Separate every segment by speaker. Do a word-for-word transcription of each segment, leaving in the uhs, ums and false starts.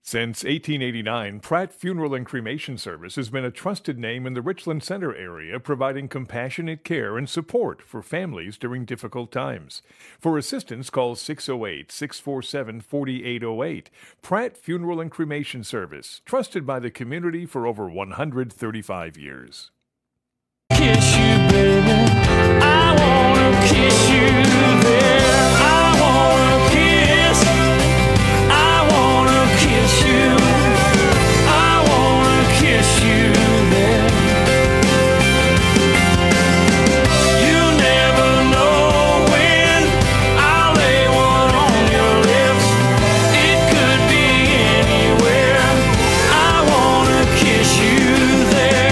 Speaker 1: Since eighteen eighty-nine, Pratt Funeral and Cremation Service has been a trusted name in the Richland Center area, providing compassionate care and support for families during difficult times. For assistance, call six oh eight, six four seven, four eight oh eight. Pratt Funeral and Cremation Service, trusted by the community for over one hundred thirty-five years.
Speaker 2: Kiss you, baby. I wanna kiss you there. I wanna kiss. I wanna kiss you. I wanna kiss you there. You never know when I'll lay one on your lips. It could be anywhere. I wanna kiss you there.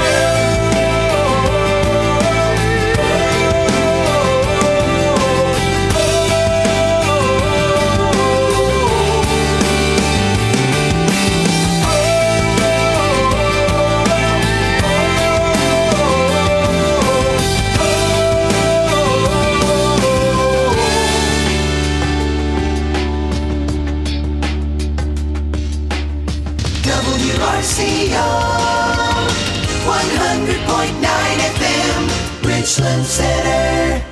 Speaker 3: W R C O one hundred point nine F M, Richland Center.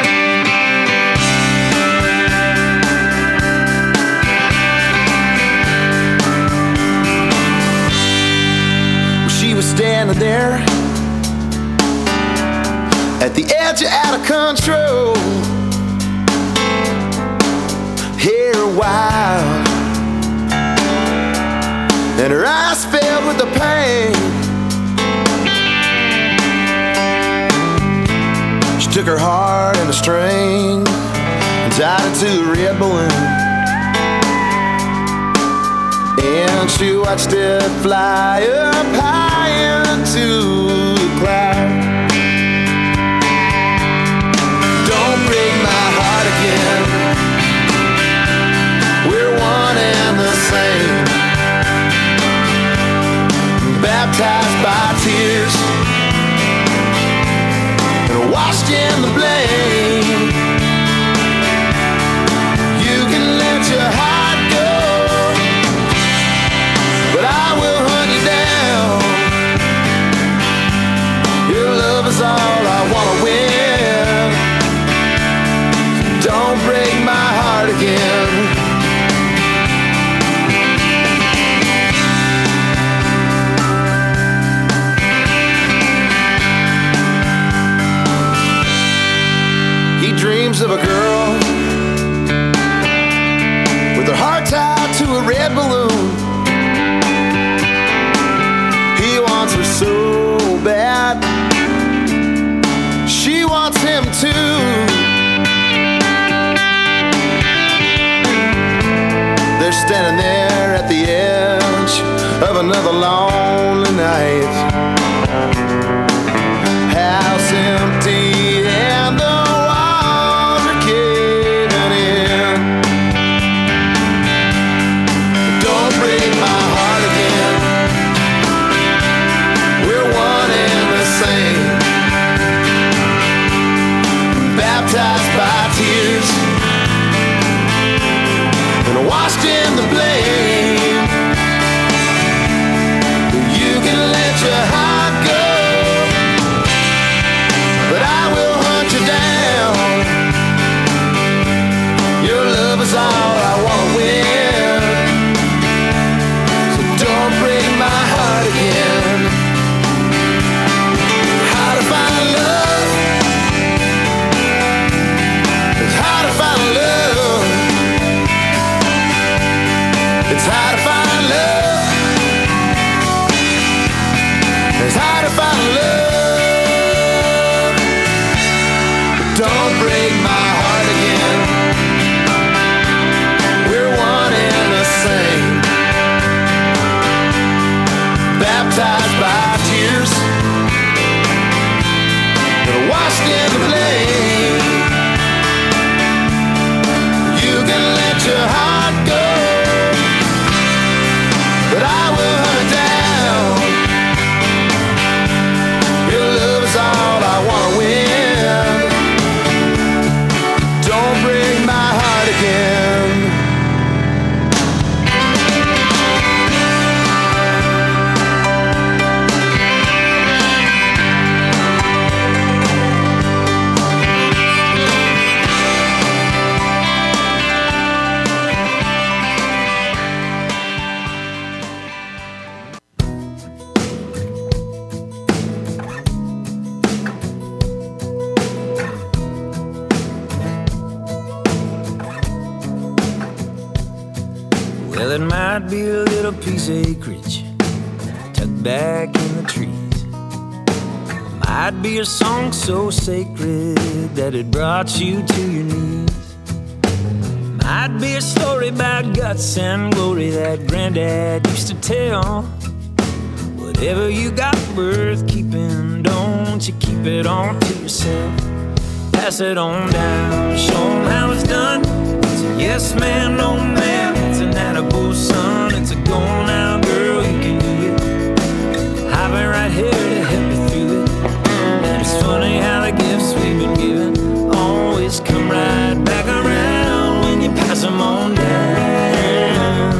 Speaker 4: She was standing there at the edge of out of control, hair wild and her eyes filled with the pain. She took her heart and a string and tied it to a red balloon, and she watched it fly up high into the cloud. Don't break my heart again. We're one and the same, baptized by tears and washed in the blame. You can let your heart go, but I will hunt you down. Your love is all I wanna win. Don't break my heart again. He dreams of a girl with her heart tied to a red balloon. He wants her so bad, she wants him too. They're standing there at the edge of another lonely night. House empty and the walls are caving in. Don't break my heart again. We're one and the same, baptized by tears and washed in the blame. You can let your heart go, but I will hunt you down. Your love is all I wanna win. So don't break my heart again. How to find love? It's how to find love. It's how to find love. It's how to find love. Don't break my heart again. We're one and the same, baptized by tears and washed in the flame. You can let your heart go, but I will hunt down. Your love is all I wanna win. Don't break my heart again.
Speaker 5: might be a little piece of acreage tucked back in the trees. Might be a song so sacred that it brought you to your knees. Might be a story about guts and glory that Granddad used to tell. Whatever you got worth keeping, don't you keep it all to yourself. Pass it on down, show 'em how it's done. It's a yes man, no ma'am. It's an attaboy son. It's a go now girl, you can do it. I've been right here to help you through it. And it's funny how the gifts we've been given always come right back around when you pass them on down,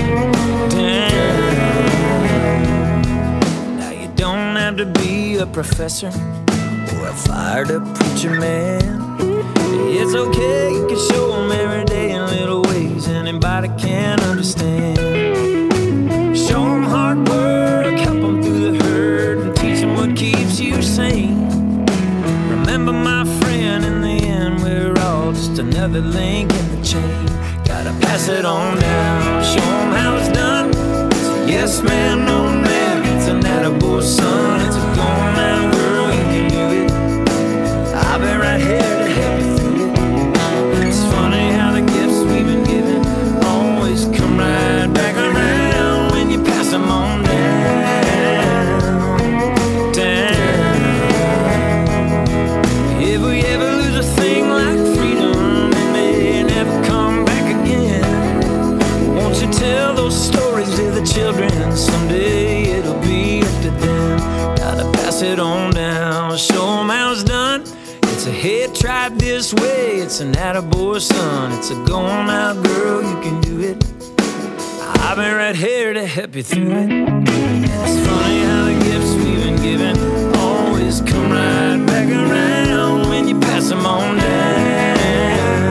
Speaker 5: down. Now you don't have to be a professor or a fired up preacher man. It's okay, you can show them every day in little ways anybody can understand. Show them hard work, help them through the hurt, and teach them what keeps you sane. Remember my friend, in the end we're all just another link in the chain. Gotta pass it on down, show them how it's done. It's a yes man, no man. It's an attaboy son. It's a go now girl, you can do it. I'll be right here to help you through it. It's funny how the gifts we've been given always come right back around when you pass them on down, down. If we ever lose a thing like freedom, it may never come back again. Won't you tell those stories to the children? Someday it'll be up to them. Gotta pass it on down, show 'em how it's done. It's a head tried this way, it's an attaboy son. It's a go on out girl, you can do it. I've been right here to help you through it. It's funny how the gifts we've been given always come right back around when you pass them on down.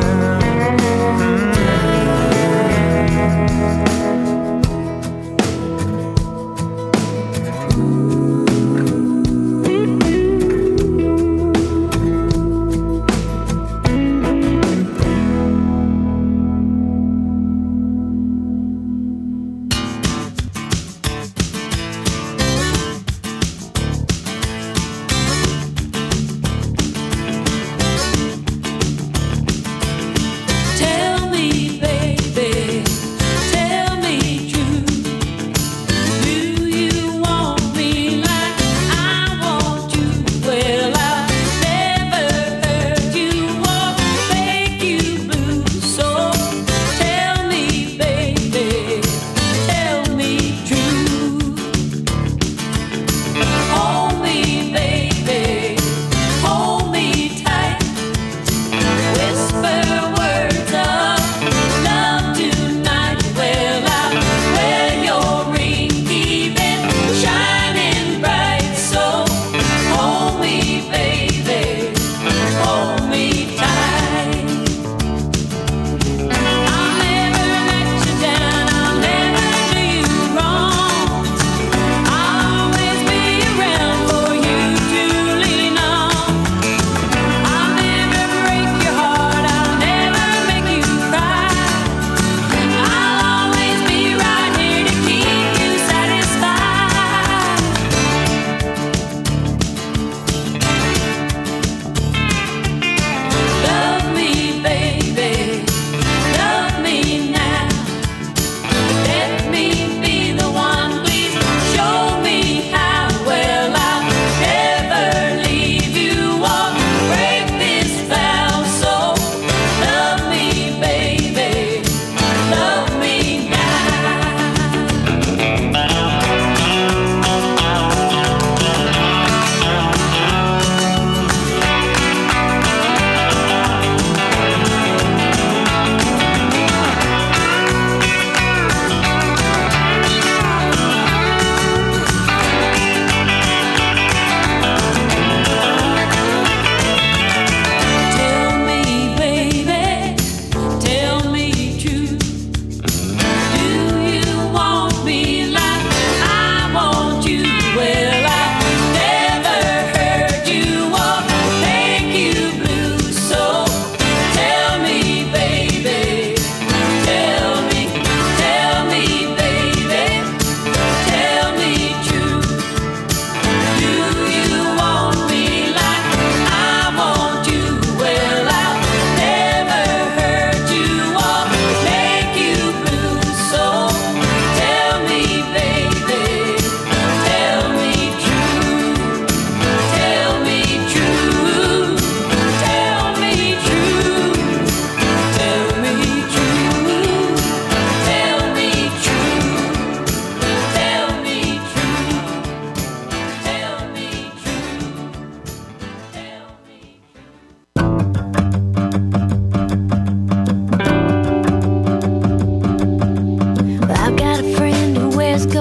Speaker 6: Tell me, baby, tell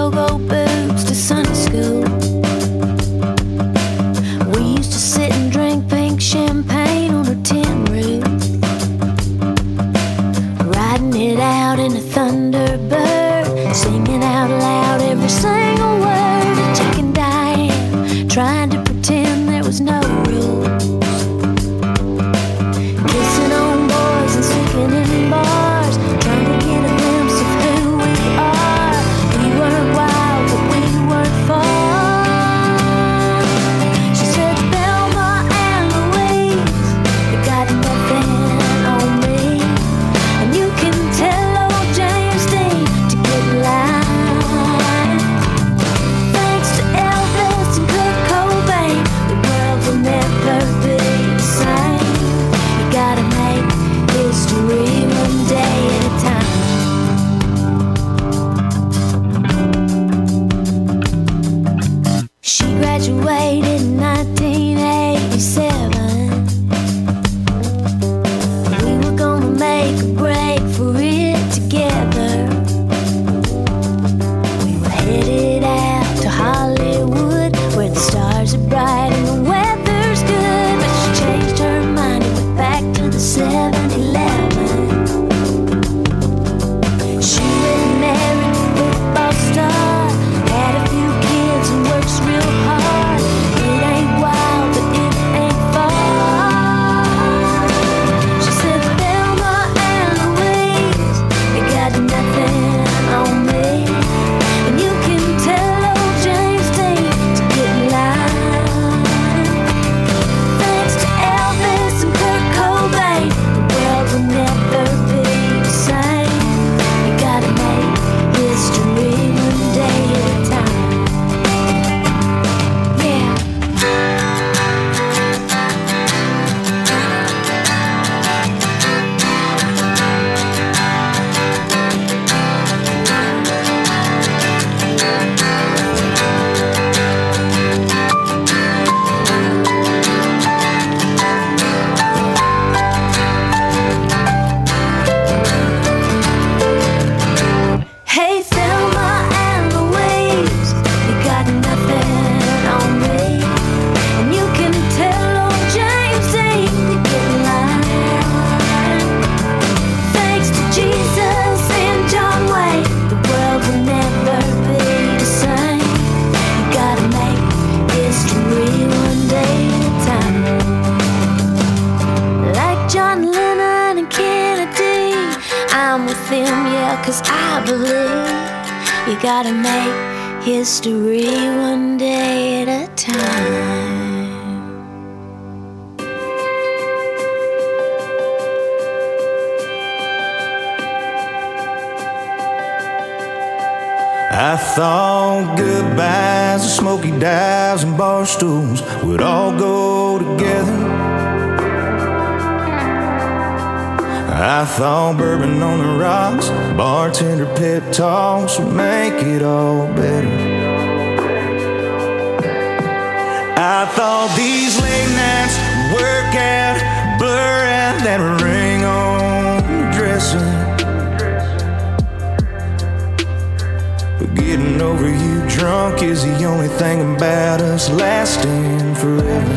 Speaker 6: go-go boots to Sunday school. We used to sit and drink pink champagne on a tin roof, riding it out in a Thunderbird, singing out loud every single word. Jack and Diane trying to pretend there was no rules, kissing on boys and sleeping in bars, trying to get a glimpse of who we are. We weren't wild, but we weren't far. She said, Thelma and Louise, you got nothing on me, and you can tell old James Dean to get line. Thanks to Elvis and Kurt Cobain, the world will never be the same. You gotta make history one day at a time. She graduated in nineteen eighty-seven. We were gonna make a break for it together. We were headed out to Hollywood, where the stars are bright and the weather's good. But she changed her mind and went back to the seven eleven. She was married a football star, had a few kids and works real hard. It ain't wild, but it ain't far. She said, Thelma and Louise, you got nothing on me, and you can tell old James Dean to get in line. Thanks to Elvis and Kurt Cobain, the world will never be the same. You gotta make history one day at a time. Yeah. Hey, Thelma and Louise, you got nothing on me, and you can tell old James Dean to get in line. Thanks to Jesus and John Wayne, the world will never be the same. You gotta make history one day at a time. Like John Lennon and Kennedy, I'm with them, yeah, 'cause I believe you gotta make history one day at a time.
Speaker 5: I thought goodbyes and smoky dives and bar stools would all go together. I thought bourbon on the rocks, bartender pep talks would make it all better. I thought these late nights would work out, blur out that ring on the dresser. But getting over you drunk is the only thing about us lasting forever.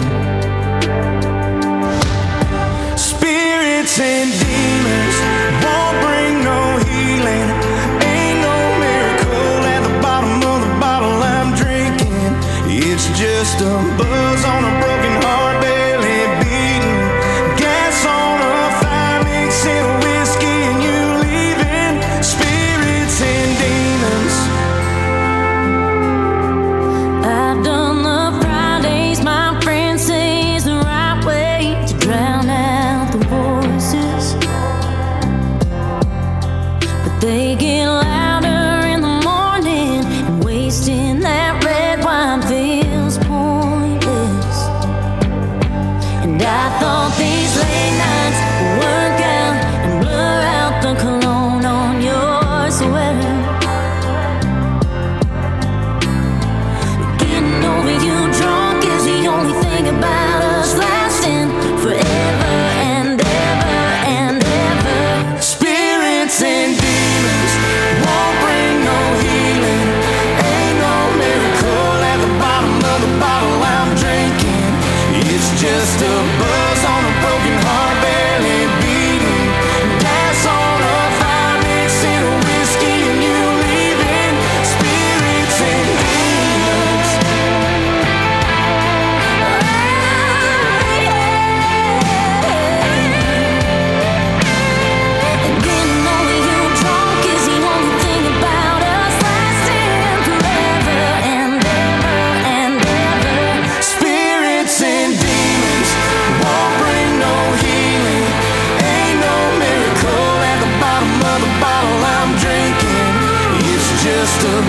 Speaker 5: Spirits and demons won't bring no healing. Ain't no miracle at the bottom of the bottle I'm drinking. It's just a buzz on a broken heart, barely beating. Gas on a fire, mixing whiskey and you leaving. Spirits and demons.
Speaker 6: I've done the Fridays my friend says the right way to drown out the voices, but they get louder in the morning, and wasting that red wine feels pointless.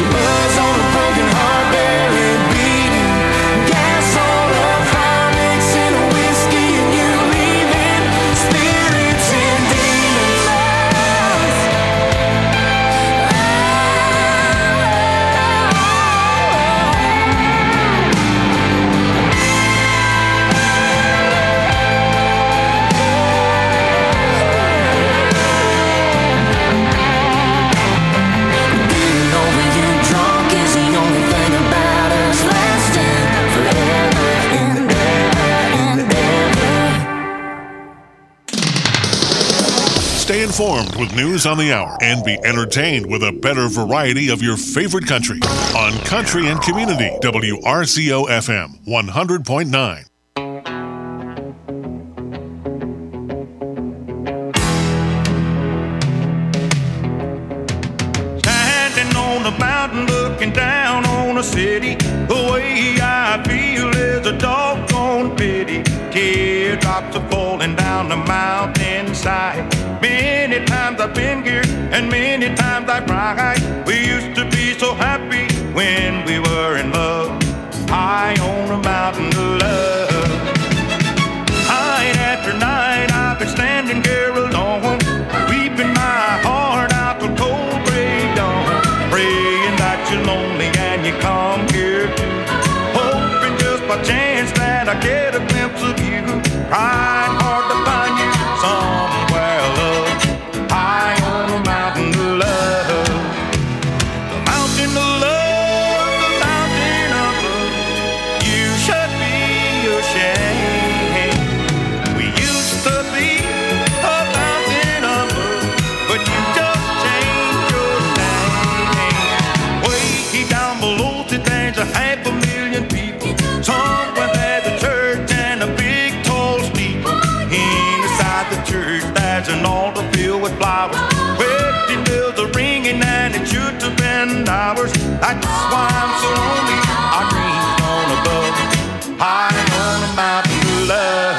Speaker 2: buzz on a broken heart, barely beating. Gas on a fire, mixing a whiskey, and you leaving. Spirits and demons. Getting over you drunk is the only thing about us lasting forever and ever and ever.
Speaker 7: Stay informed with news on the hour and be entertained with a better variety of your favorite country on Country and Community, W R C O F M one hundred point nine.
Speaker 2: Standing on the mountain looking down on a city, the way I feel is a doggone pity. Teardrops are falling down the mountainside. Many times I've been here and many times I cried. We used to be so happy when we were in love, high on a mountain of love. Night after night I've been standing here alone, weeping my heart out till cold gray dawn, praying that you're lonely and you come here too, hoping just by chance that I get a glimpse of you. Trying hard to find you somewhere, love, high on a mountain of love. The mountain of love, the mountain of love. You should be ashamed. We used to be a mountain of love, but you just changed your name. Way down below, there's a half a million people. Somewhere there's a church and a big tall steeple. Inside the church there's an altar filled with flowers. Wedding bells are ringing and it should have been ours. That's why I'm so lonely. Our dreams gone above, high on a mountain of love.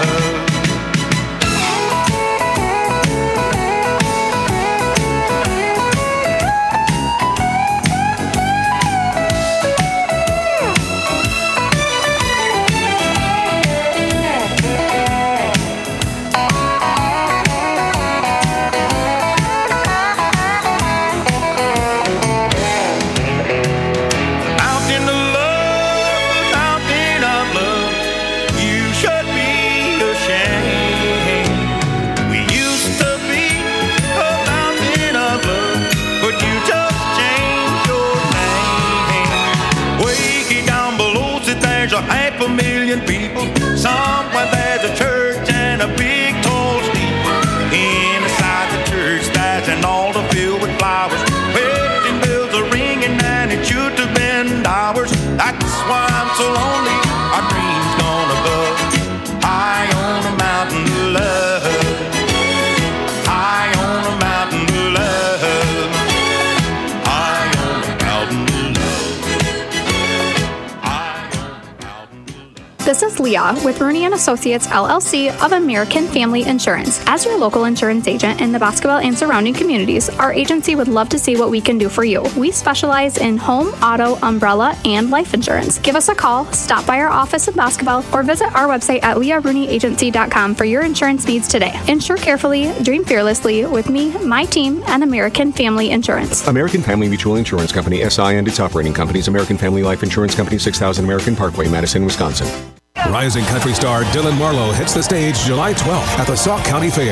Speaker 2: Mountain of love, mountain of love. You should be ashamed. We used to be a mountain of love, but you just changed your name. Way down below, see, there's a half a million people. Somewhere there's a church and a big tall steeple. Inside the church there's an altar filled with flowers. Wedding bells are ringing and it should have been ours. That's why I'm so lonely. Our dreams gone above, high on a mountain of love, high on a mountain of love, high on a mountain of love, high on a mountain of love.
Speaker 8: This is Leah with Rooney and Associates L L C of American Family Insurance. As your local insurance agent in the Boscobel and surrounding communities, our agency would love to see what we can do for you. We specialize in home, auto, umbrella, and life insurance. Give us a call, stop by our office in Boscobel, or visit our website at leah rooney agency dot com for your insurance needs today. Insure carefully, dream fearlessly with me, my team, and American Family Insurance.
Speaker 9: American Family Mutual Insurance Company, S I and its operating companies, American Family Life Insurance Company, six thousand American Parkway, Madison, Wisconsin.
Speaker 10: Rising country star Dylan Marlowe hits the stage July twelfth at the Sauk County Fair.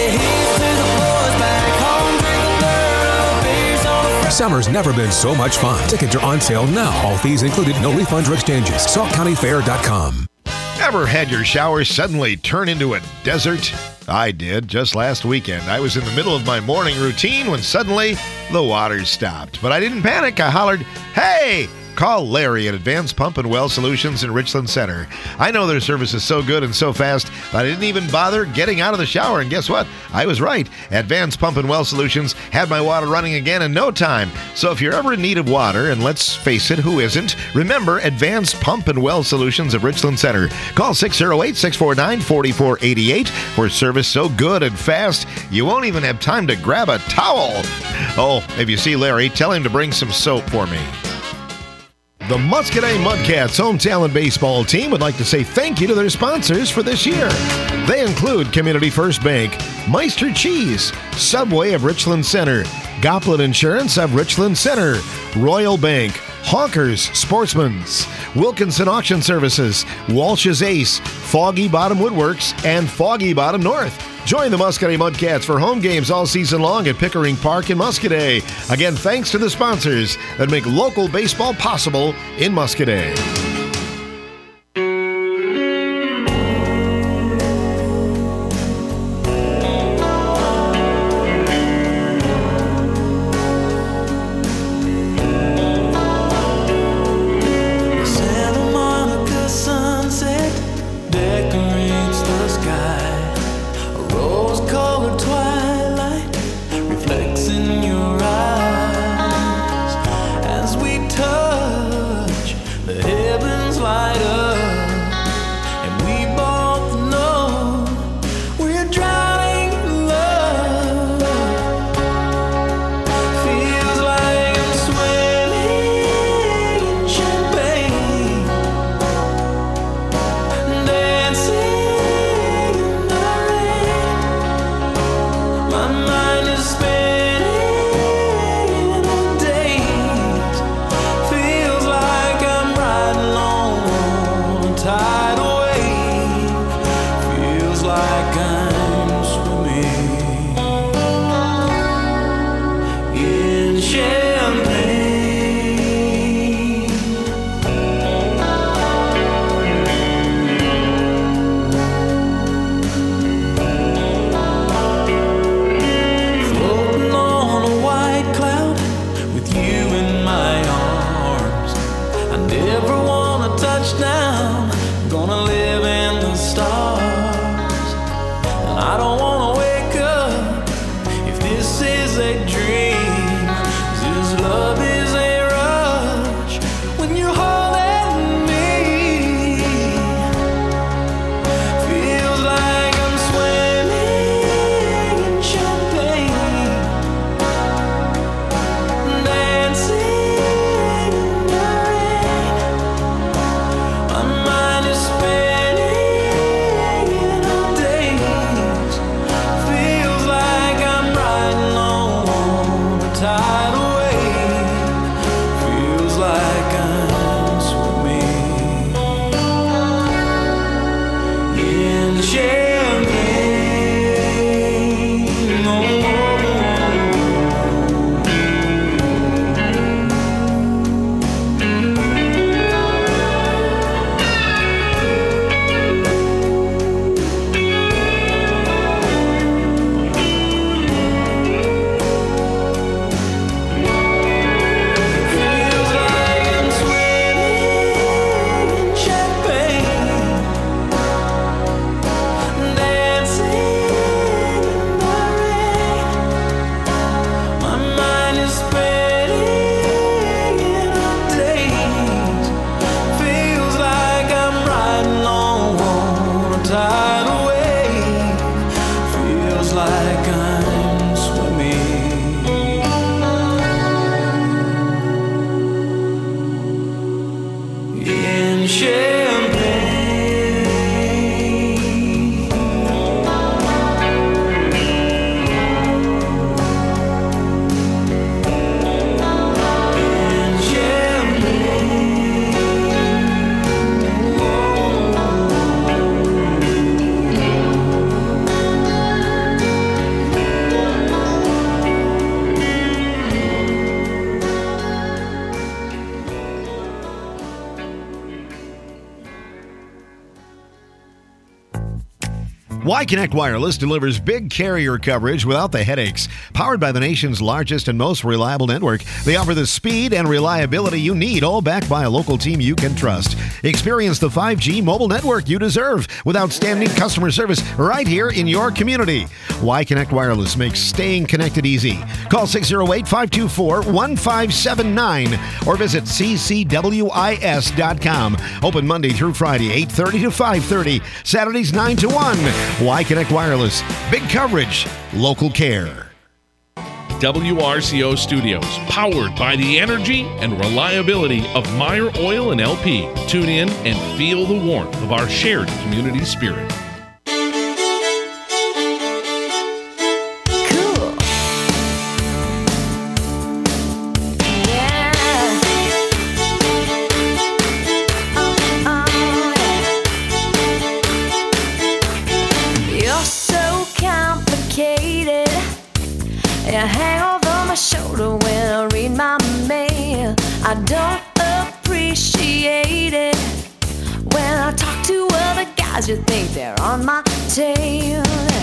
Speaker 10: Summer's never been so much fun. Tickets are on sale now. All fees included, no refunds or exchanges. sauk county fair dot com.
Speaker 11: Ever had your shower suddenly turn into a desert? I did, just last weekend. I was in the middle of my morning routine when suddenly the water stopped. But I didn't panic. I hollered, "Hey, Call Larry at Advanced Pump and Well Solutions in Richland Center. I know their service is so good and so fast that I didn't even bother getting out of the shower. And guess what? I was right. Advanced Pump and Well Solutions had my water running again in no time. So if you're ever in need of water, and let's face it, who isn't? Remember Advanced Pump and Well Solutions of Richland Center. Call six oh eight, six four nine, four four eight eight for service so good and fast you won't even have time to grab a towel. Oh, if you see Larry, tell him to bring some soap for me. The Muscadet Mudcats hometown baseball team would like to say thank you to their sponsors for this year. They include Community First Bank, Meister Cheese, Subway of Richland Center, Goplet Insurance of Richland Center, Royal Bank, Hawkers Sportsman's, Wilkinson Auction Services, Walsh's Ace, Foggy Bottom Woodworks, and Foggy Bottom North. Join the Muscadet Mudcats for home games all season long at Pickering Park in Muscadet. Again, thanks to the sponsors that make local baseball possible in Muscadet.
Speaker 5: Santa Monica sunset decorates the sky. Rose-colored twilight reflects in your eyes as we touch the heavens light up, and we both know we're drowning in love. Feels like I'm swimming in champagne, dancing in the rain. My mind is spinning in a daze. Feels like I'm riding on a tidal wave. Feels like I'm swimming in champagne. Floating on a white cloud with you in my arms. I never wanna touch down. I'm gonna live in the stars. And I don't wanna wake up if this is a dream. 'Cause this love is a rush when you're holding me. Feels like I'm swimming in champagne, dancing in the rain. My mind is spinning in a daze. Feels like I'm riding on a tidal wave. Feels like I'm swimming in champagne. Oh. Feels like I'm swimming in champagne, dancing in the rain. My mind is spinning in a daze. Feels like I'm riding on a tidal wave. Feels like I'm swimming in champagne. In champagne.
Speaker 11: Y-Connect Wireless delivers big carrier coverage without the headaches. Powered by the nation's largest and most reliable network, they offer the speed and reliability you need, all backed by a local team you can trust. Experience the five G mobile network you deserve with outstanding customer service right here in your community. Y-Connect Wireless makes staying connected easy. Call six oh eight, five two four, one five seven nine or visit c c w i s dot com. Open Monday through Friday, eight thirty to five thirty, Saturdays nine to one. Y-Connect Wireless. Big coverage, local care.
Speaker 12: W R C O Studios, powered by the energy and reliability of Meyer Oil and L P. Tune in and feel the warmth of our shared community spirit.
Speaker 6: I don't appreciate it when I talk to other guys. You think they're on my tail.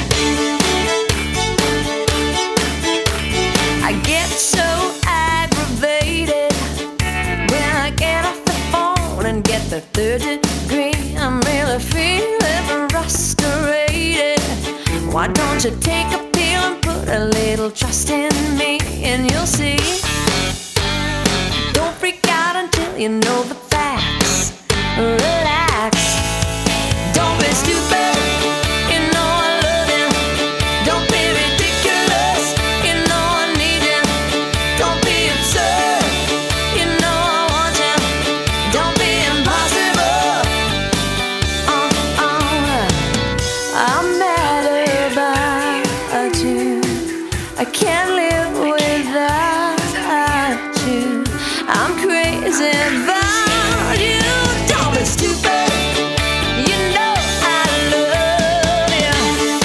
Speaker 6: I get so aggravated when I get off the phone and get the third degree. I'm really feeling frustrated. Why don't you take a pill and put a little trust in me, and you'll see. Don't freak out until you know the facts. Relax. Don't be stupid. You know I love you. Don't be ridiculous. You know I need you. Don't be absurd. You know I want you. Don't be impossible. Uh, uh. I'm mad about you. I can't live without you. I'm crazy about you. Don't be stupid. You know I love you.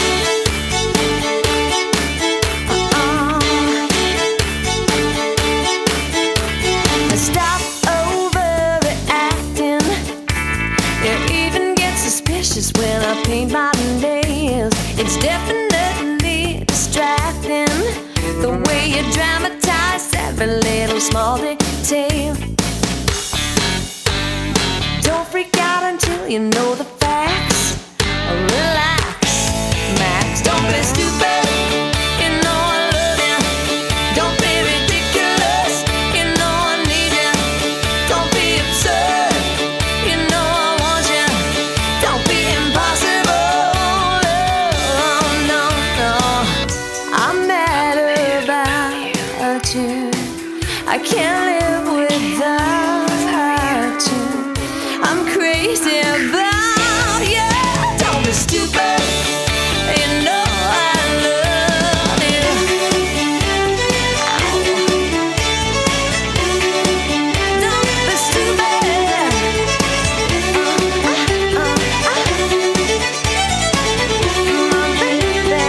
Speaker 6: Uh-uh. Stop overreacting. You even get suspicious when I paint my nails. It's definitely distracting the way you dramatize every little small detail. Don't freak out until you know the facts. Relax, Max. Don't be stupid. You know I love you. Don't be ridiculous. You know I need you. Don't be absurd. You know I want you. Don't be impossible. Oh, no, no. I'm mad about you. I can't live without you. I'm crazy about you. Don't be stupid. You know I love you. Don't be stupid. Uh, uh, uh, my baby.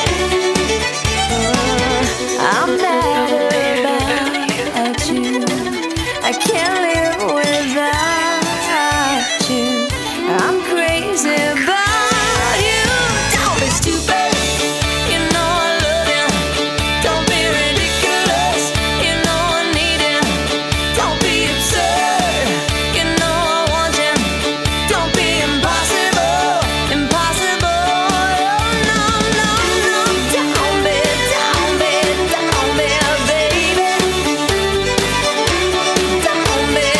Speaker 6: Uh, I'm mad about you. I can't live without you. I'm crazy about you. Don't be stupid. You know I love you. Don't be ridiculous. You know I need you. Don't be absurd. You know I want you. Don't be impossible. Impossible. Oh, no, no, no. Don't be, don't be, don't be, baby. Don't be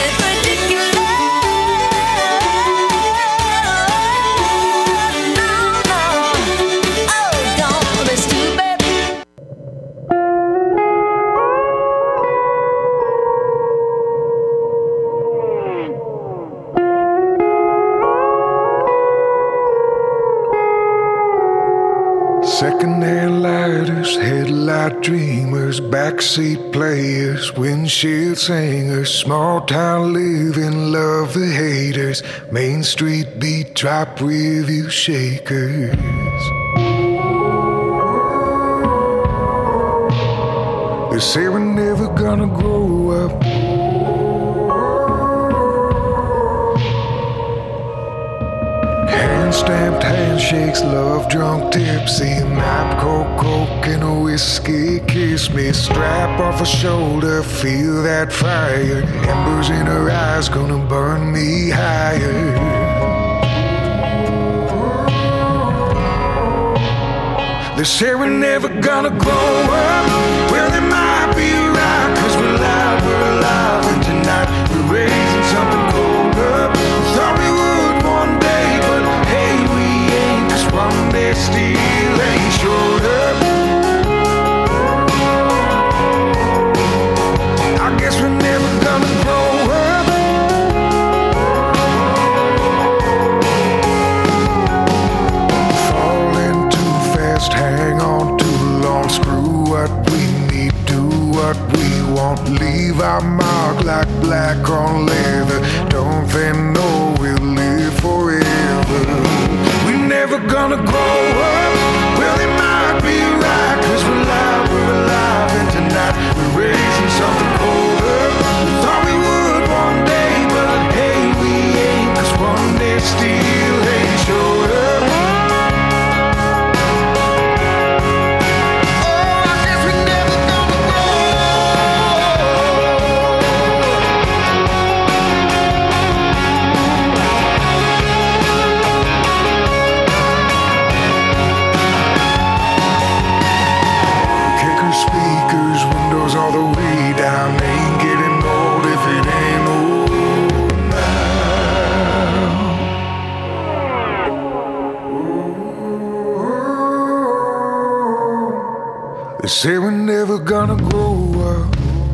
Speaker 13: Second-hand lighters, headlight dreamers, backseat players, windshield singers, small-town living, love the haters, Main Street beat, drop review shakers. They say we're never gonna grow up. Hand-stamped hands handshakes, love drunk, tipsy, map, coke, coke, and a whiskey. Kiss me, strap off her shoulder, feel that fire. Embers in her eyes, gonna burn me higher. They say we're never gonna grow up. Well, they might be right, cause we're alive, we're alive. And tonight we're raising something colder. Thought we would one day, but hey, we ain't. Cause one day still ain't showed up. I guess we're never gonna grow up. Falling too fast, hang on too long. Screw what we need, do what we want. Leave our mark like black on leather. Don't they know we'll live forever? We're never gonna grow up. Well, they might be right, cause we're alive, we're alive. And tonight we're raising something colder. We thought we would one day, but hey, we ain't. Cause one day still ain't showed up. Speakers, windows all the way down. Ain't getting old if it ain't old now. They say we're never gonna grow up.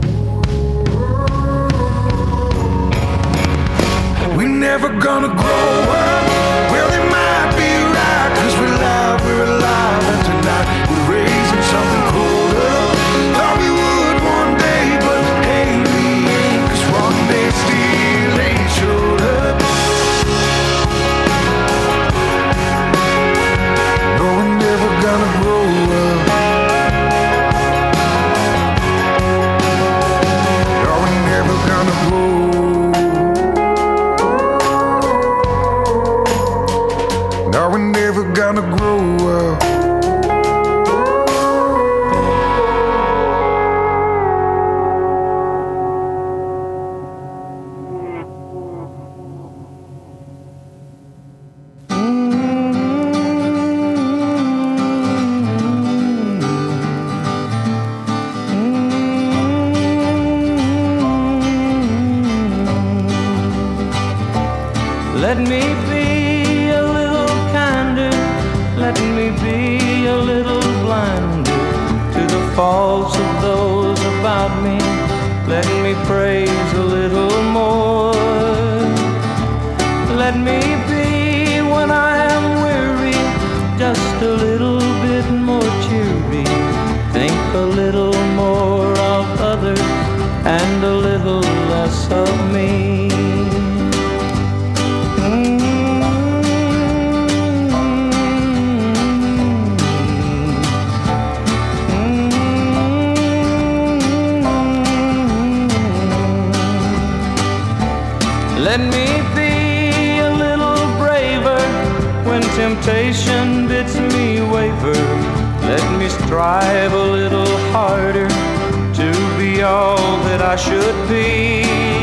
Speaker 13: We're never gonna grow up. Well, they might be right, cause we're alive, we're alive. And tonight we're raising something colder. Thought we would one day, but hey, we ain't. Cause one day still ain't showed up. No, we're never gonna grow up. No, we're never gonna grow. No, we're never gonna grow up.
Speaker 14: Let me be a little kinder. Let me be a little blinder to the faults of those about me. Let me praise a little more. Let me be, when I am weary, just a little bit more cheery. Think a little more of others and a little less of me. Let me be a little braver when temptation bids me waver. Let me strive a little harder to be all that I should be.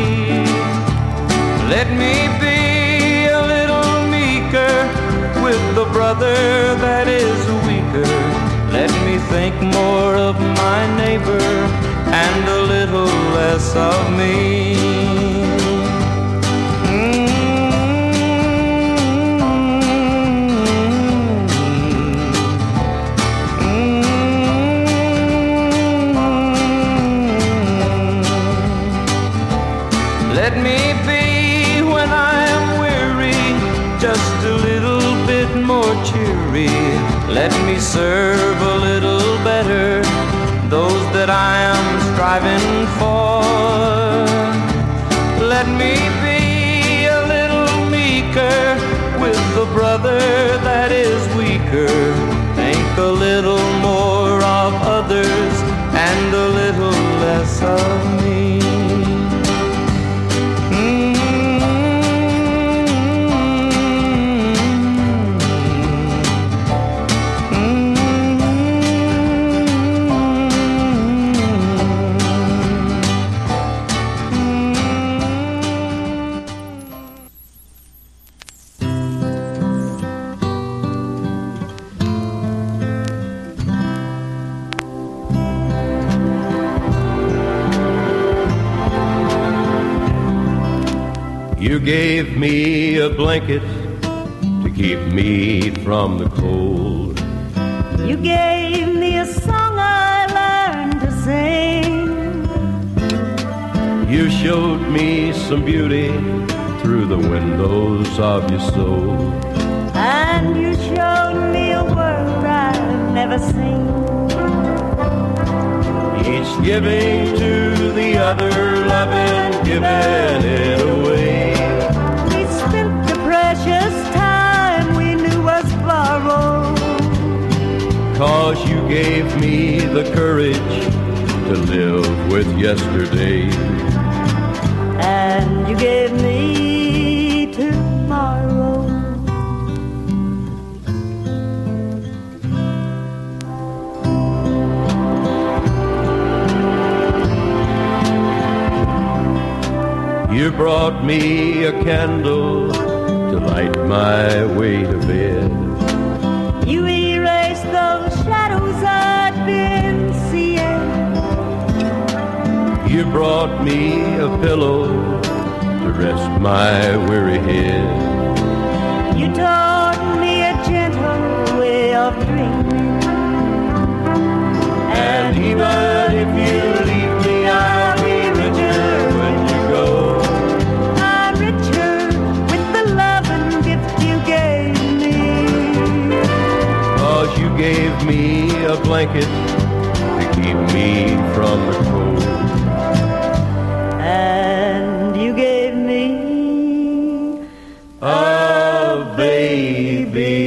Speaker 14: Let me be a little meeker with the brother that is weaker. Let me think more of my neighbor and a little less of me. Let me be, when I am weary, just a little bit more cheery. Let me serve a little better those that I am striving for. Let me be a little meeker with the brother that is weaker. Think a little more of others and a little less of me.
Speaker 15: You gave me a blanket to keep me from the cold.
Speaker 16: You gave me a song I learned to sing.
Speaker 15: You showed me some beauty through the windows of your soul.
Speaker 16: And you showed me a world I've never seen.
Speaker 15: Each giving to the other, loving, giving it away.
Speaker 16: We spent the precious time we knew was borrowed.
Speaker 15: 'Cause you gave me the courage to live with yesterday.
Speaker 16: And you gave me tomorrow.
Speaker 15: You brought me a candle to light my way to bed.
Speaker 16: You erased those shadows I'd been seeing.
Speaker 15: You brought me a pillow to rest my weary head.
Speaker 16: You taught me a gentle way of dreaming.
Speaker 15: And even if you leave me, I'll be richer when you go.
Speaker 16: I'm richer with the love and gift you gave me.
Speaker 15: 'Cause you gave me a blanket to keep me from the cold.
Speaker 16: And you gave me
Speaker 15: a baby.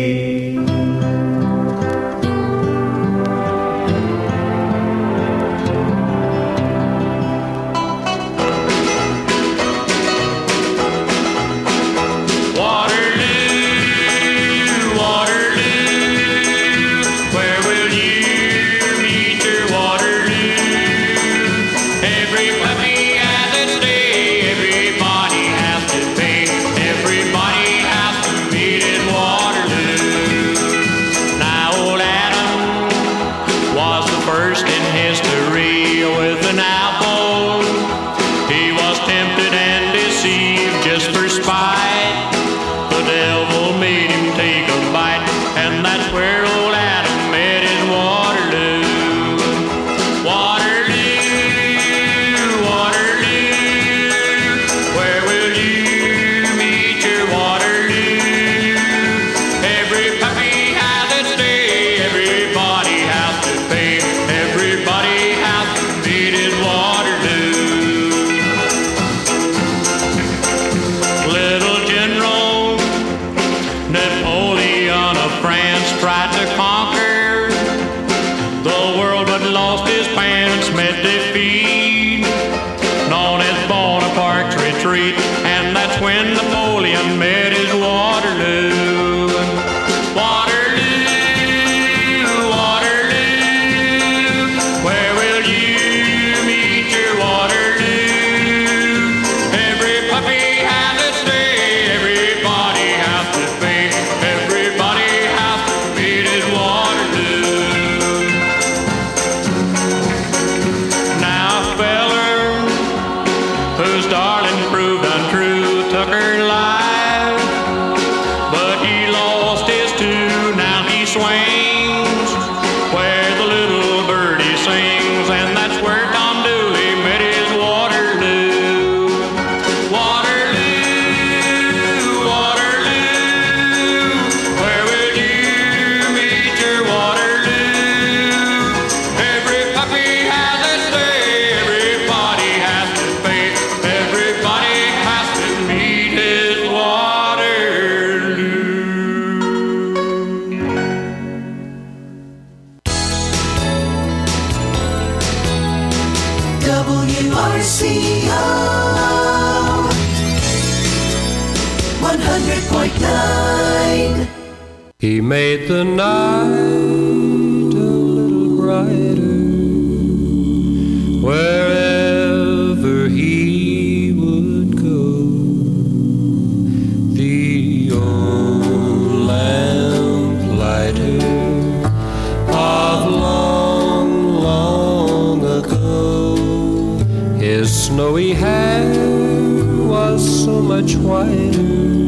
Speaker 14: He made the night a little brighter wherever he would go. The old lamplighter of long, long ago. His snowy hair was so
Speaker 15: so much whiter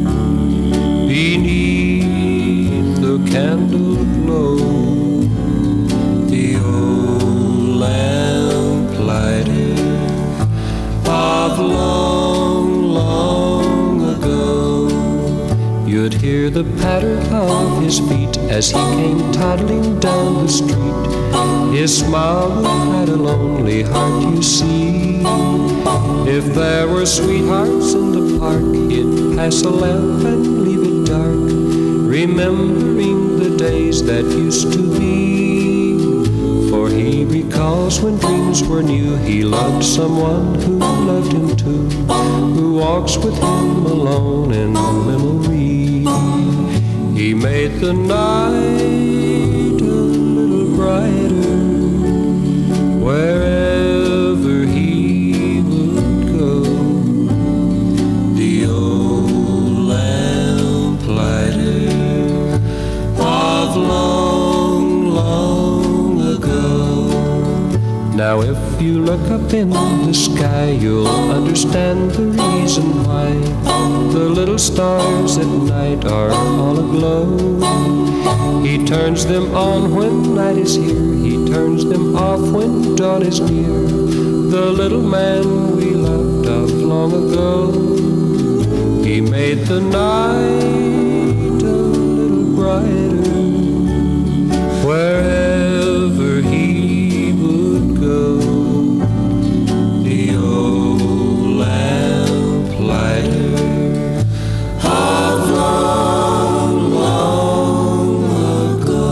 Speaker 15: beneath the candle glow. The old lamplighter of long, long ago. You'd hear the patter of his feet as he came toddling down the street. His smile would hide a lonely heart, you see. If there were sweethearts in the park, he'd pass a lamp and leave it dark, remembering the days that used to be. For he recalls when dreams were new, he loved someone who loved him too, who walks with him alone in memory. He made the night a little brighter wherever he would go. The old lamplighter of long, long ago. Now if you look up in the sky, you'll understand the reason why the little stars at night are all aglow. He turns them on when night is here, he turns them off when dawn is near. The little man we loved of long ago, he made the night a little brighter wherever he would go. The old lamplighter of long, long ago.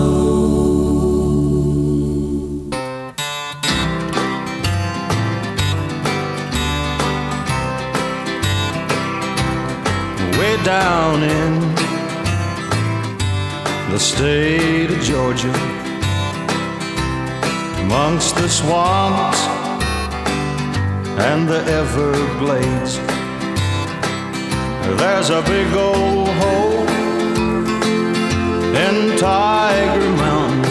Speaker 2: Way down in the state of Georgia, amongst the swamps and the Everglades, there's a big old hole in Tiger Mountain.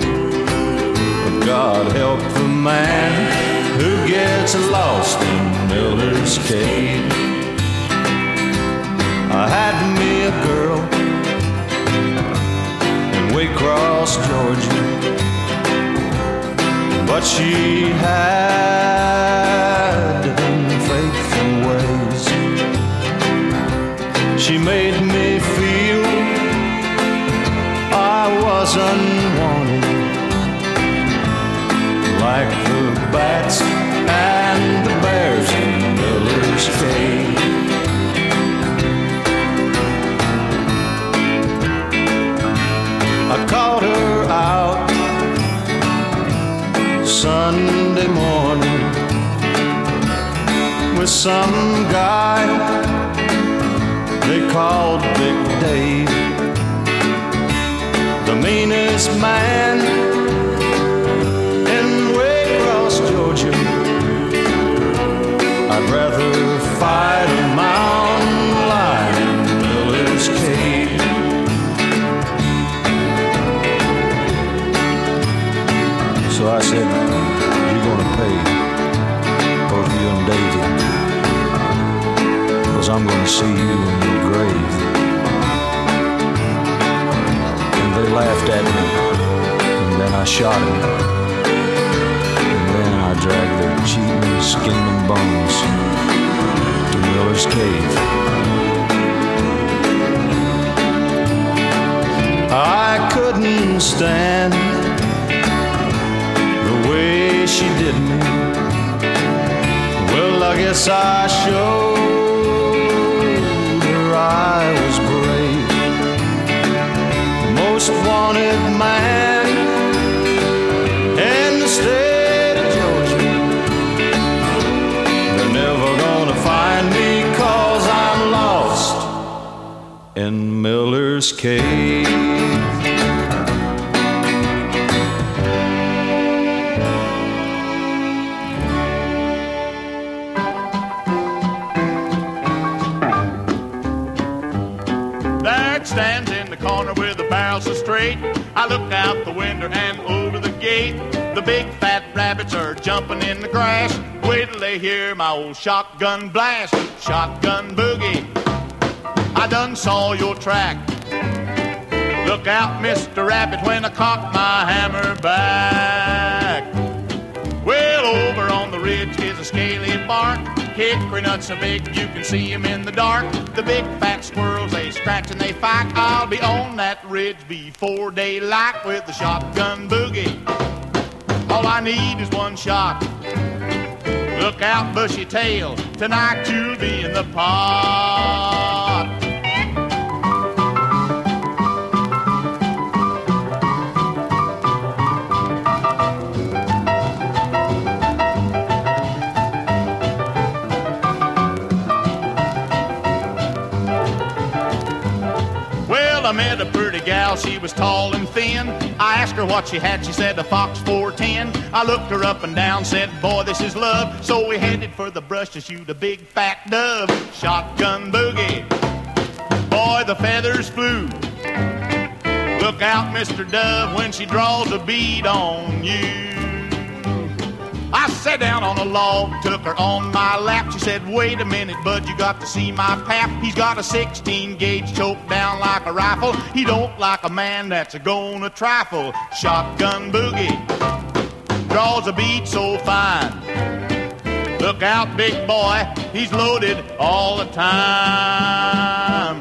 Speaker 2: God help the man who gets lost in Miller's Cave. I had me a girl in Waycross, Georgia, but she had unfaithful ways. She made me feel I was unwanted, like the bats and the bears in Miller's Cave. I caught her out Sunday morning with some guy they called Big Dave, the meanest man in Waycross, Georgia. I'd rather fight a mountain lion in Miller's Cave. So I said, you're gonna pay, both you and Davy, because I'm gonna see you in your grave. And they laughed at me, and then I shot him, and then I dragged their cheating, scheming bones to Miller's Cave. I couldn't stand the way she did me. Well, I guess I showed her I was brave. Most wanted man in the state of Georgia. They're never gonna find me 'cause I'm lost in Miller's Cave.
Speaker 17: Stands in the corner with the barrel so straight. I look out the window and over the gate.
Speaker 2: The big fat rabbits are jumping in the grass. Wait till they hear my old shotgun blast. Shotgun boogie, I done saw your track. Look out, Mister Rabbit, when I cock my hammer back. Well, over on the ridge is a scaly bark. Hickory nuts so big you can see 'em in the dark. The big fat squirrels, they scratch and they fight. I'll be on that ridge before daylight with the shotgun boogie. All I need is one shot. Look out, bushy tail, tonight you'll be in the pot. I met a pretty gal, she was tall and thin. I asked her what she had, she said a Fox four ten. I looked her up and down, said, boy, this is love. So we headed for the brush to shoot a big fat dove. Shotgun boogie, boy, the feathers flew. Look out, Mister Dove, when she draws a bead on you. I sat down on a log, took her on my lap. She said, wait a minute, bud, you got to see my pap. He's got a sixteen gauge choked down like a rifle. He don't like a man that's a gonna trifle. Shotgun boogie, draws a bead so fine. Look out, big boy, he's loaded all the time.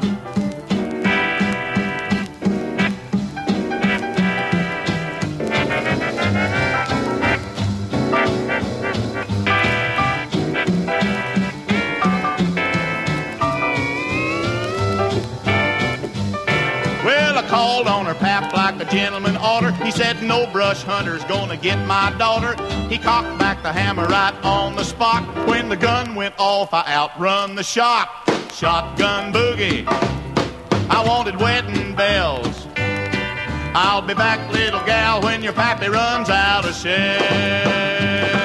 Speaker 2: Called on her pap like a gentleman oughter. He said, no brush hunter's gonna get my daughter. He cocked back the hammer right on the spot. When the gun went off, I outrun the shot. Shotgun boogie, I wanted wedding bells. I'll be back, little gal, when your pappy runs out of shells.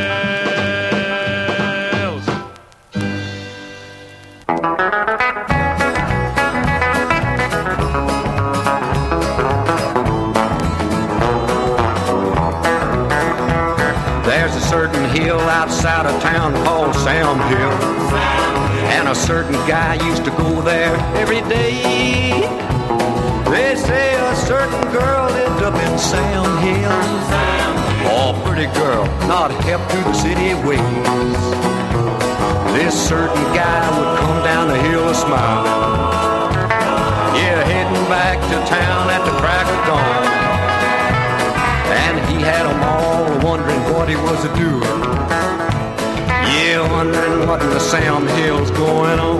Speaker 17: There's a certain hill outside of town called Sam Hill, and a certain guy used to go there every day. They say a certain girl lived up in Sam Hill. Oh, pretty girl, not helped through the city ways. This certain guy would come down the hill a smiling, yeah, heading back to town at the crack of dawn. And he had them all wondering what he was a-doing. Yeah, wondering what in the Sam Hill's going on.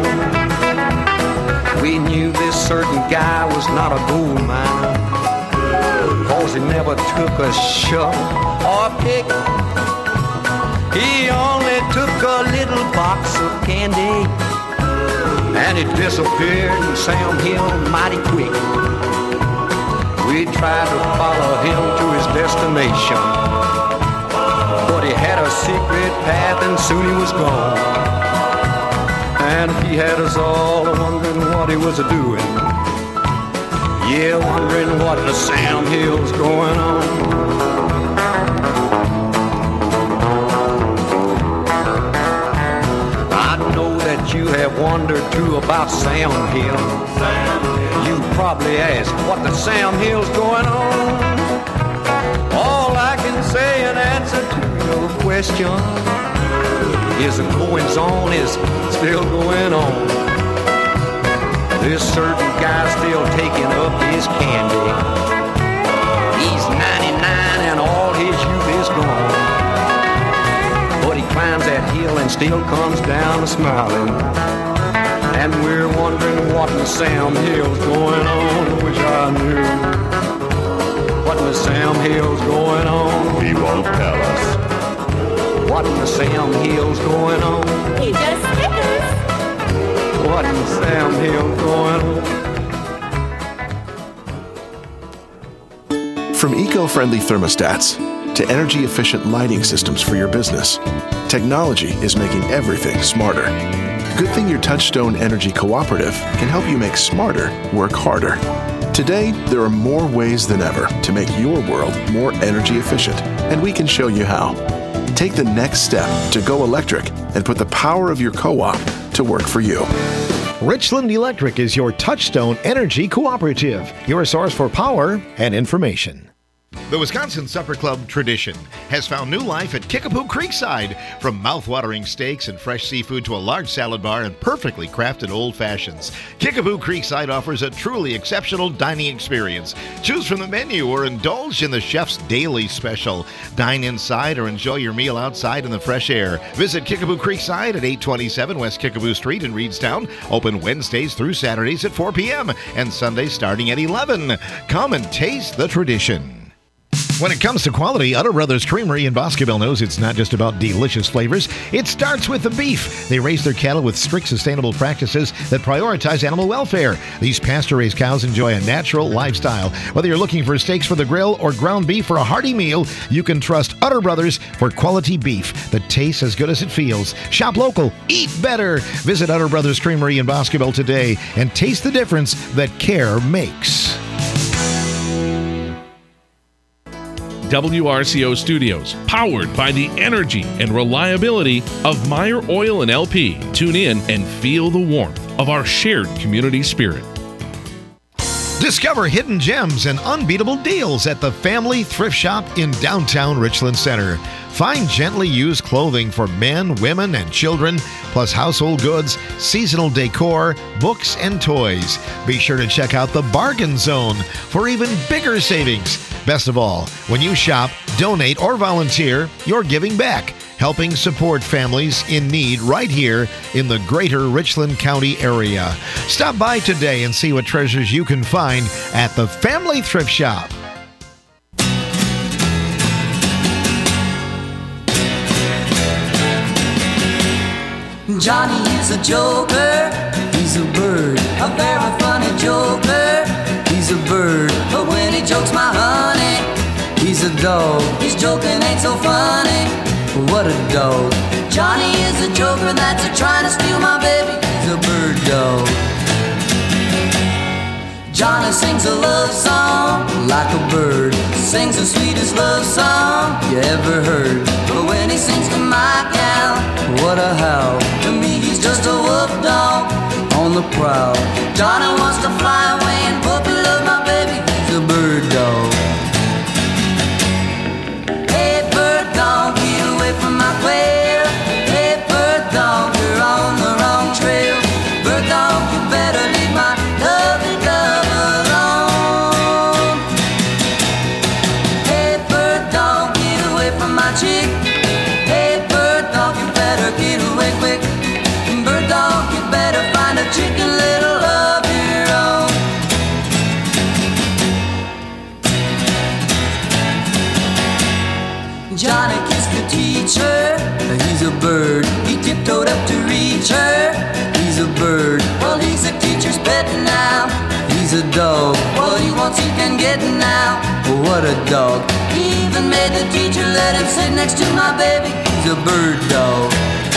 Speaker 17: We knew this certain guy was not a gold miner, 'cause he never took a shovel or pick. He only took a little box of candy, and it disappeared in Sam Hill mighty quick. We tried to follow him to his destination, but he had a secret path and soon he was gone. And he had us all wondering what he was a-doing. Yeah, wondering what in the Sam Hill's going on. I know that you have wondered too about Sam Hill. You probably asked what the Sam Hill's going on. All I can say in answer to your question is the goings on is still going on. This certain guy's still taking up his candy. He's ninety-nine and all his youth is gone, but he climbs that hill and still comes down smiling. And we're wondering what in the Sam Hill's going on. Wish I knew what in the Sam Hill's going on. He won't tell us what in the Sam Hill's going on.
Speaker 6: He just stickers.
Speaker 17: What in the Sam Hill's going
Speaker 18: on. From eco-friendly thermostats to energy-efficient lighting systems for your business, technology is making everything smarter. Good thing your Touchstone Energy Cooperative can help you make smarter work harder. Today, there are more ways than ever to make your world more energy efficient. and we can show you how. Take the next step to go electric and put the power of your co-op to work for you.
Speaker 11: Richland Electric is your Touchstone Energy Cooperative, your source for power and information. The Wisconsin Supper Club tradition has found new life at Kickapoo Creekside. From mouth-watering steaks and fresh seafood to a large salad bar and perfectly crafted old fashions, Kickapoo Creekside offers a truly exceptional dining experience. Choose from the menu or indulge in the chef's daily special. Dine inside or enjoy your meal outside in the fresh air. Visit Kickapoo Creekside at eight twenty-seven West Kickapoo Street in Reedstown. Open Wednesdays through Saturdays at four p.m. and Sundays starting at eleven. Come and taste the tradition. When it comes to quality, Utter Brothers Creamery in Boscobel knows it's not just about delicious flavors. It starts with the beef. They raise their cattle with strict sustainable practices that prioritize animal welfare. These pasture-raised cows enjoy a natural lifestyle. Whether you're looking for steaks for the grill or ground beef for a hearty meal, you can trust Utter Brothers for quality beef that tastes as good as it feels. Shop local. Eat better. Visit Utter Brothers Creamery in Boscobel today and taste the difference that care makes.
Speaker 12: W R C O Studios, powered by the energy and reliability of Meyer Oil and L P. Tune in and feel the warmth of our shared community spirit.
Speaker 11: Discover hidden gems and unbeatable deals at the Family Thrift Shop in downtown Richland Center. Find gently used clothing for men, women, and children, plus household goods, seasonal decor, books, and toys. Be sure to check out the Bargain Zone for even bigger savings. Best of all, when you shop, donate, or volunteer, you're giving back, helping support families in need right here in the greater Richland County area. Stop by today and see what treasures you can find at the Family Thrift Shop.
Speaker 3: Johnny is a joker, he's a bird, a very funny joker. He's a bird, but when he jokes my honey, he's a dog. His joking ain't so funny, what a dog. Johnny is a joker that's a trying to steal my baby. He's a bird dog. Johnny sings a love song like a bird, sings the sweetest love song you ever heard. But when he sings to my gal, what a howl. To me he's just a wolf dog on the prowl. Johnny wants to fly away and puppy love my baby. He's a bird dog. Hey bird dog, get away from my quail. Hey bird dog, you're on the wrong trail. Bird dog, you better leave my lovely dove alone. Hey bird dog, get away from my chick. Hey bird dog, you better get away quick. Bird dog, you better find a chicken little of your own. Johnny kissed the teacher, he's a bird. He tiptoed up to reach her, he's a bird. Well, he's a teacher's pet now, he's a dog. What he wants he can get now, what a dog. He even made the teacher let him sit next to my baby. He's a bird dog.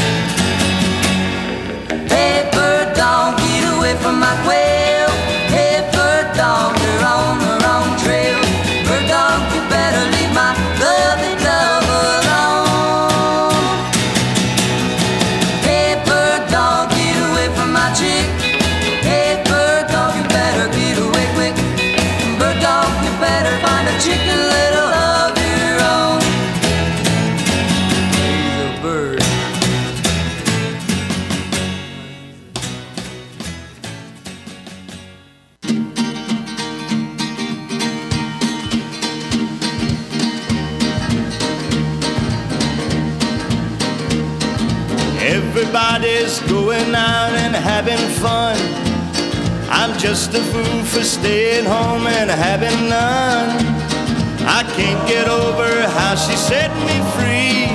Speaker 3: Hey bird dog, get away from my quail. Hey bird dog, you're on the wrong trail. Bird dog, you better leave my lovely dove alone. Hey bird dog, get away from my chick. Hey bird dog, you better get away quick. Bird dog, you better find a chicken little of your own. He's a bird.
Speaker 19: Everybody's going out and having fun. I'm just a fool for staying home and having none. I can't get over how she set me free.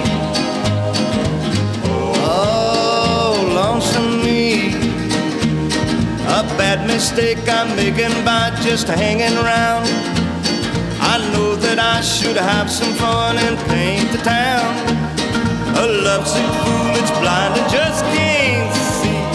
Speaker 19: Oh, lonesome me. A bad mistake I'm making by just hanging around. I know that I should have some fun and paint the town. A lovesick fool that's blind and just can't see.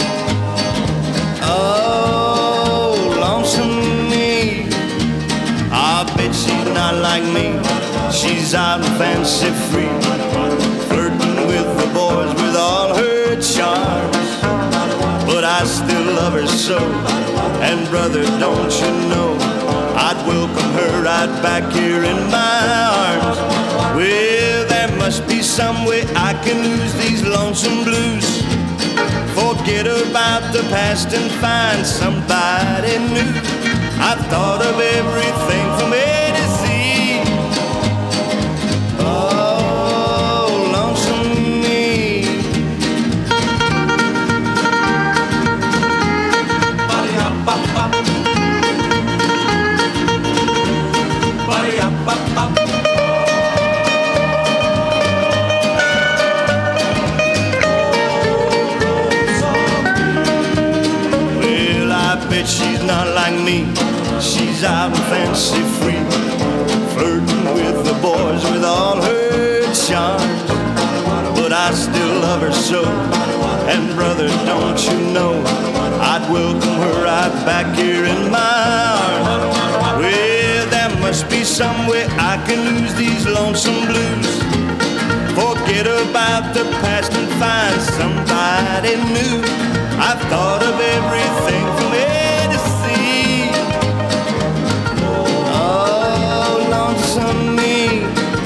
Speaker 19: Oh, lonesome me. I bet she's not like me. she's out and fancy free, flirting with the boys with all her charms. But I still love her so, and brother, don't you know, I'd welcome her right back here in my arms. Well, there must be some way I can lose these lonesome blues, forget about the past and find somebody new. I've thought of everything from A to Z. Oh, lonesome me. Ba-de-up-bop-bop. Ba-de-up-bop-bop. Well, I bet she's not like me. She's out and fancy free, flirting with the boys with all her charms. But I still love her so, and brother, don't you know, I'd welcome her right back here in my arms. Well, there must be some way I can lose these lonesome blues, forget about the past and find somebody new. I've thought of everything from A to Z. Lonesome me,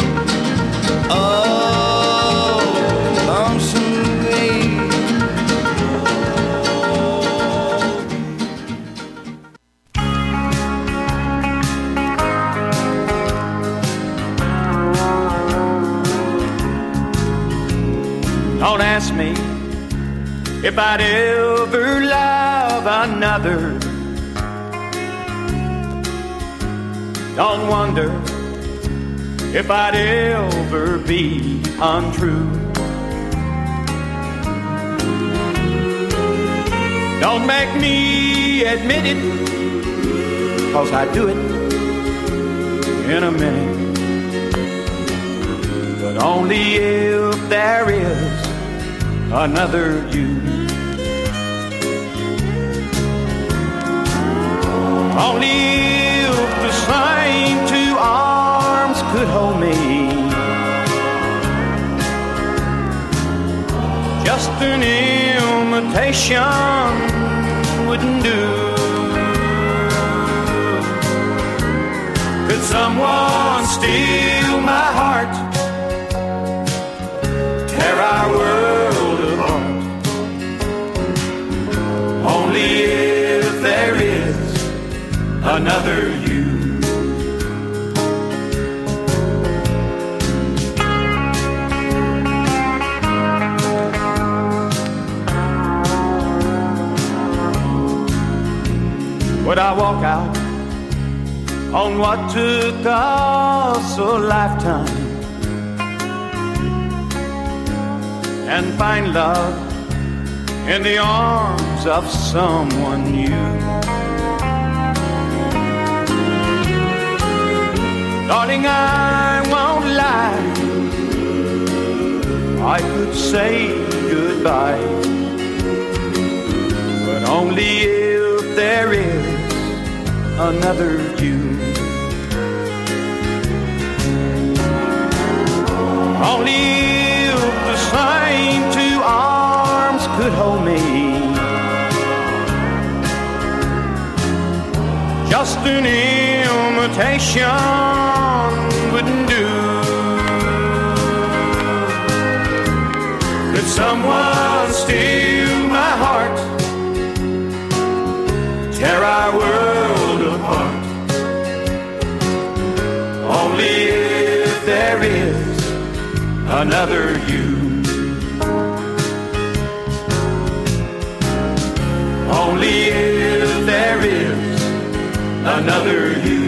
Speaker 19: oh, lonesome me.
Speaker 14: Don't ask me if I'd ever love another. Don't wonder if I'd ever be untrue. Don't make me admit it, 'cause I do it in a minute. But only if there is another you. Only if the same two arms could hold me, just an imitation wouldn't do. Could someone steal my heart, tear our world apart? Only if there is another you. Would I walk out on what took us a lifetime and find love in the arms of someone new? Darling, I won't lie, I could say goodbye, but only if there is another you. Only if the same two arms could hold me, just an imitation wouldn't do. Could someone steal my heart, tear our world apart? Only if there is another you. Only if there is another you.